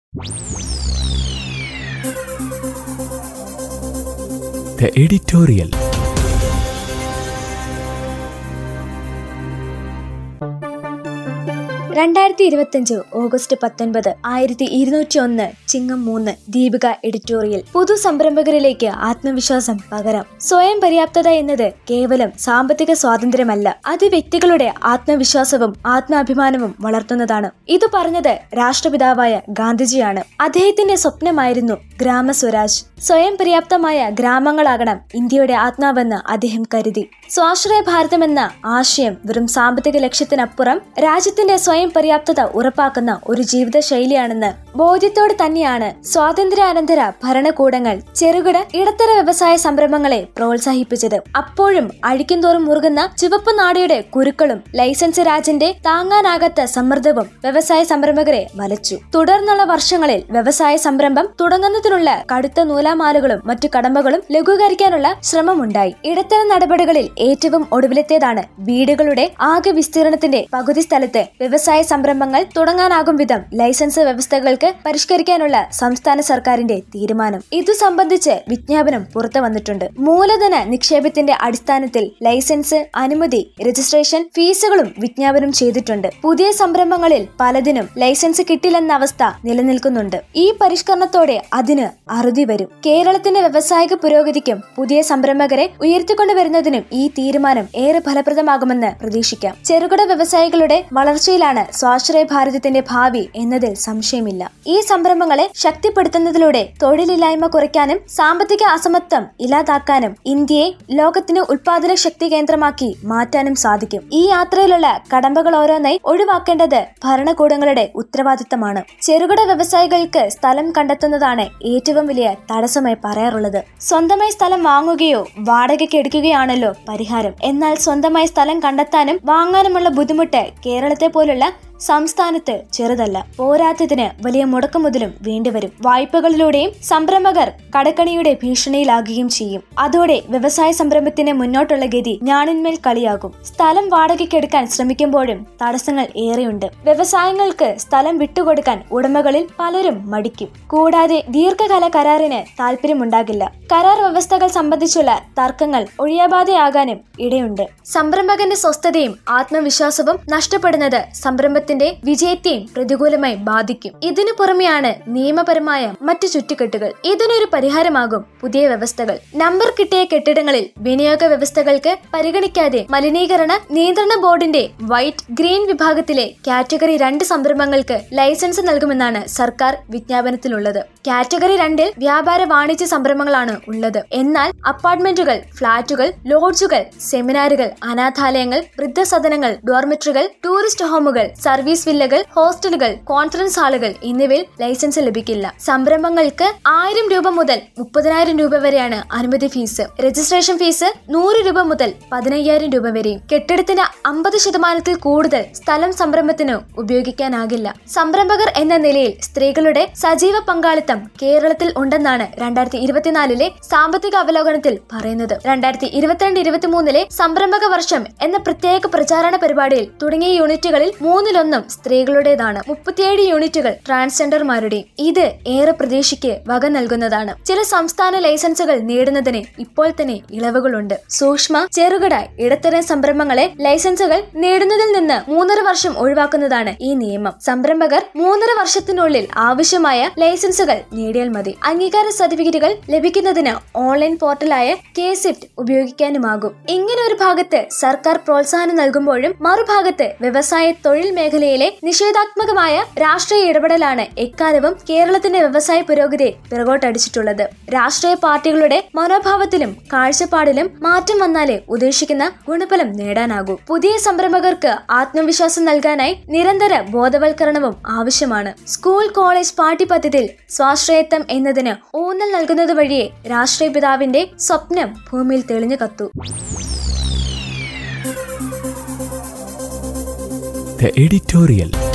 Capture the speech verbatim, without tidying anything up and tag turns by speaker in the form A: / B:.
A: The editorial.
B: രണ്ടായിരത്തി ഇരുപത്തിയഞ്ച് August പത്തൊൻപത് ആയിരത്തി ഇരുന്നൂറ്റി ഒന്ന് ചിങ്ങം മൂന്ന് ദീപിക എഡിറ്റോറിയൽ. പുതു സംരംഭകരിലേക്ക് ആത്മവിശ്വാസം പകരാം. സ്വയം പര്യാപ്തത എന്നത് കേവലം സാമ്പത്തിക സ്വാതന്ത്ര്യമല്ല, അത് വ്യക്തികളുടെ ആത്മവിശ്വാസവും ആത്മാഭിമാനവും വളർത്തുന്നതാണ്. ഇത് പറഞ്ഞത് രാഷ്ട്രപിതാവായ ഗാന്ധിജിയാണ്. അദ്ദേഹത്തിന്റെ സ്വപ്നമായിരുന്നു ഗ്രാമസ്വരാജ്. സ്വയം പര്യാപ്തമായ ഗ്രാമങ്ങളാകണം ഇന്ത്യയുടെ ആത്മാവെന്ന് അദ്ദേഹം കരുതി. സ്വാശ്രയ ഭാരതം എന്ന ആശയം വെറും സാമ്പത്തിക ലക്ഷ്യത്തിനപ്പുറം രാജ്യത്തിന്റെ സ്വയം പര്യാപ്തത ഉറപ്പാക്കുന്ന ഒരു ജീവിത ശൈലിയാണെന്ന് ബോധ്യത്തോടെ തന്നെയാണ് സ്വാതന്ത്ര്യാനന്തര ഭരണകൂടങ്ങൾ ചെറുകിട ഇടത്തര വ്യവസായ സംരംഭങ്ങളെ പ്രോത്സാഹിപ്പിച്ചത്. അപ്പോഴും അഴിക്കുംതോറും മുറുകുന്ന ചുവപ്പ് നാടയുടെ കുരുക്കളും ലൈസൻസ് രാജിന്റെ താങ്ങാനാകാത്ത സമ്മർദ്ദവും വ്യവസായ സംരംഭകരെ വലച്ചു. തുടർന്നുള്ള വർഷങ്ങളിൽ വ്യവസായ സംരംഭം തുടങ്ങുന്നതിനുള്ള കടുത്ത നൂലാമാലകളും മറ്റു കടമ്പകളും ലഘൂകരിക്കാനുള്ള ശ്രമമുണ്ടായി. ഇടത്തരം നടപടികളിൽ ഏറ്റവും ഒടുവിലത്തേതാണ് വീടുകളുടെ ആകെ വിസ്തീർണത്തിന്റെ പകുതി സ്ഥലത്ത് വ്യവസായ സംരംഭങ്ങൾ തുടങ്ങാനാകും വിധം ലൈസൻസ് വ്യവസ്ഥകൾക്ക് പരിഷ്കരിക്കാനുള്ള സംസ്ഥാന സർക്കാരിന്റെ തീരുമാനം. ഇതു സംബന്ധിച്ച് വിജ്ഞാപനം പുറത്തു വന്നിട്ടുണ്ട്. മൂലധന നിക്ഷേപത്തിന്റെ അടിസ്ഥാനത്തിൽ ലൈസൻസ്, അനുമതി, രജിസ്ട്രേഷൻ ഫീസുകളും വിജ്ഞാപനം ചെയ്തിട്ടുണ്ട്. പുതിയ സംരംഭങ്ങളിൽ പലതിനും ലൈസൻസ് കിട്ടില്ലെന്ന അവസ്ഥ നിലനിൽക്കുന്നുണ്ട്. ഈ പരിഷ്കരണത്തോടെ അതിന് അറുതി വരും. കേരളത്തിന്റെ വ്യവസായിക പുരോഗതിക്കും പുതിയ സംരംഭകരെ ഉയർത്തിക്കൊണ്ടുവരുന്നതിനും ഈ തീരുമാനം ഏറെ ഫലപ്രദമാകുമെന്ന് പ്രതീക്ഷിക്കാം. ചെറുകിട വ്യവസായികളുടെ വളർച്ചയിലാണ് സ്വാശ്രയ ഭാരതത്തിന്റെ ഭാവി എന്നതിൽ സംശയമില്ല. ഈ സംരംഭങ്ങളെ ശക്തിപ്പെടുത്തുന്നതിലൂടെ തൊഴിലില്ലായ്മ കുറയ്ക്കാനും സാമ്പത്തിക അസമത്വം ഇല്ലാതാക്കാനും ഇന്ത്യയെ ലോകത്തിന് ഉൽപാദന ശക്തി കേന്ദ്രമാക്കി മാറ്റാനും സാധിക്കും. ഈ യാത്രയിലുള്ള കടമ്പകൾ ഓരോന്നായി ഒഴിവാക്കേണ്ടത് ഭരണകൂടങ്ങളുടെ ഉത്തരവാദിത്തമാണ്. ചെറുകിട വ്യവസായികൾക്ക് സ്ഥലം കണ്ടെത്തുന്നതാണ് ഏറ്റവും വലിയ തടസ്സമായി പറയാറുള്ളത്. സ്വന്തമായി സ്ഥലം വാങ്ങുകയോ വാടകയ്ക്ക് എടുക്കുകയാണല്ലോ പരിഹാരം. എന്നാൽ സ്വന്തമായി സ്ഥലം കണ്ടെത്താനും വാങ്ങാനുമുള്ള ബുദ്ധിമുട്ട് കേരളത്തെ പോലുള്ള സംസ്ഥാനത്ത് ചെറുതല്ല. പോരാത്തതിന് വലിയ മുടക്കുമുതലും വേണ്ടിവരും. വായ്പകളിലൂടെയും സംരംഭകർ കടക്കണിയുടെ ഭീഷണിയിലാകുകയും ചെയ്യും. അതോടെ വ്യവസായ സംരംഭത്തിന് മുന്നോട്ടുള്ള ഗതി ഞാണിന്മേൽ കളിയാകും. സ്ഥലം വാടകയ്ക്കെടുക്കാൻ ശ്രമിക്കുമ്പോഴും തടസ്സങ്ങൾ ഏറെയുണ്ട്. വ്യവസായങ്ങൾക്ക് സ്ഥലം വിട്ടുകൊടുക്കാൻ ഉടമകളിൽ പലരും മടിക്കും. കൂടാതെ ദീർഘകാല കരാറിന് താല്പര്യമുണ്ടാകില്ല. കരാർ വ്യവസ്ഥകൾ സംബന്ധിച്ചുള്ള തർക്കങ്ങൾ ഒഴിയാബാധയാകാനും ഇടയുണ്ട്. സംരംഭകന്റെ സ്വസ്ഥതയും ആത്മവിശ്വാസവും നഷ്ടപ്പെടുന്നത് സംരംഭ വിജയത്തെയും പ്രതികൂലമായി ബാധിക്കും. ഇതിനു പുറമെയാണ് നിയമപരമായ മറ്റു ചുറ്റിക്കെട്ടുകൾ. ഇതിനൊരു പരിഹാരമാകും പുതിയ വ്യവസ്ഥകൾ. നമ്പർ കിട്ടിയ കെട്ടിടങ്ങളിൽ വിനിയോഗ വ്യവസ്ഥകൾക്ക് പരിഗണിക്കാതെ മലിനീകരണ നിയന്ത്രണ ബോർഡിന്റെ വൈറ്റ്, ഗ്രീൻ വിഭാഗത്തിലെ കാറ്റഗറി രണ്ട് സംരംഭങ്ങൾക്ക് ലൈസൻസ് നൽകുമെന്നാണ് സർക്കാർ വിജ്ഞാപനത്തിലുള്ളത്. കാറ്റഗറി രണ്ടിൽ വ്യാപാര വാണിജ്യ സംരംഭങ്ങളാണ് ഉള്ളത്. എന്നാൽ അപ്പാർട്ട്മെന്റുകൾ, ഫ്ളാറ്റുകൾ, ലോഡ്ജുകൾ, സെമിനാറുകൾ, അനാഥാലയങ്ങൾ, വൃദ്ധസദനങ്ങൾ, ഡോർമെട്രികൾ, ടൂറിസ്റ്റ് ഹോമുകൾ, സർവീസ് വില്ലകൾ, ഹോസ്റ്റലുകൾ, കോൺഫറൻസ് ഹാളുകൾ എന്നിവയിൽ ലൈസൻസ് ലഭിക്കില്ല. സംരംഭങ്ങൾക്ക് ആയിരം രൂപ മുതൽ മുപ്പതിനായിരം രൂപ വരെയാണ് അനുമതി ഫീസ്. രജിസ്ട്രേഷൻ ഫീസ് നൂറ് രൂപ മുതൽ പതിനയ്യായിരം രൂപ വരെയും. കെട്ടിടത്തിന് അമ്പത് ശതമാനത്തിൽ കൂടുതൽ സ്ഥലം സംരംഭത്തിന് ഉപയോഗിക്കാനാകില്ല. സംരംഭകർ എന്ന നിലയിൽ സ്ത്രീകളുടെ സജീവ പങ്കാളിത്തം കേരളത്തിൽ ഉണ്ടെന്നാണ് രണ്ടായിരത്തി ഇരുപത്തിനാലിലെ സാമ്പത്തിക അവലോകനത്തിൽ പറയുന്നത്. രണ്ടായിരത്തി ഇരുപത്തിരണ്ട് ഇരുപത്തിമൂന്നിലെ സംരംഭക വർഷം എന്ന പ്രത്യേക പ്രചാരണ പരിപാടിയിൽ തുടങ്ങിയ യൂണിറ്റുകളിൽ മൂന്നിലൊന്നും സ്ത്രീകളുടേതാണ്. മുപ്പത്തിയേഴ് യൂണിറ്റുകൾ ട്രാൻസ്ജെൻഡർമാരുടെയും. ഇത് ഏറെ പ്രതീക്ഷയ്ക്ക് വക നൽകുന്നതാണ്. ചില സംസ്ഥാന ലൈസൻസുകൾ നേടുന്നതിന് ഇപ്പോൾ തന്നെ ഇളവുകളുണ്ട്. സൂക്ഷ്മ, ചെറുകിട, ഇടത്തരം സംരംഭങ്ങളെ ലൈസൻസുകൾ നേടുന്നതിൽ നിന്ന് മൂന്നര വർഷം ഒഴിവാക്കുന്നതാണ് ഈ നിയമം. സംരംഭകർ മൂന്നര വർഷത്തിനുള്ളിൽ ആവശ്യമായ ലൈസൻസുകൾ നേടിയാൽ മതി. അംഗീകാര സർട്ടിഫിക്കറ്റുകൾ ലഭിക്കുന്നതിന് ഓൺലൈൻ പോർട്ടലായ കെ-സിഫ്റ്റ് ഉപയോഗിക്കാനുമാകും. ഇങ്ങനെ ഒരു ഭാഗത്ത് സർക്കാർ പ്രോത്സാഹനം നൽകുമ്പോഴും മറുഭാഗത്ത് വ്യവസായ തൊഴിൽ മേഖലയിലെ നിഷേധാത്മകമായ രാഷ്ട്രീയ ഇടപെടലാണ് എക്കാലവും കേരളത്തിന്റെ വ്യവസായ പുരോഗതിയെ പിറകോട്ടടിച്ചിട്ടുള്ളത്. രാഷ്ട്രീയ പാർട്ടികളുടെ മനോഭാവത്തിലും കാഴ്ചപ്പാടിലും മാറ്റം വന്നാലേ ഉദ്ദേശിക്കുന്ന ഗുണഫലം നേടാനാകൂ. പുതിയ സംരംഭകർക്ക് ആത്മവിശ്വാസം നൽകാനായി നിരന്തര ബോധവൽക്കരണവും ആവശ്യമാണ്. സ്കൂൾ, കോളേജ് പാഠ്യപദ്ധതിയിൽ സ്വാശ്രയത്വം എന്നതിന് ഊന്നൽ നൽകുന്നത് വഴിയേ രാഷ്ട്രീയ പിതാവിന്റെ സ്വപ്നം ഭൂമിയിൽ തെളിഞ്ഞു കത്തു.
A: The editorial.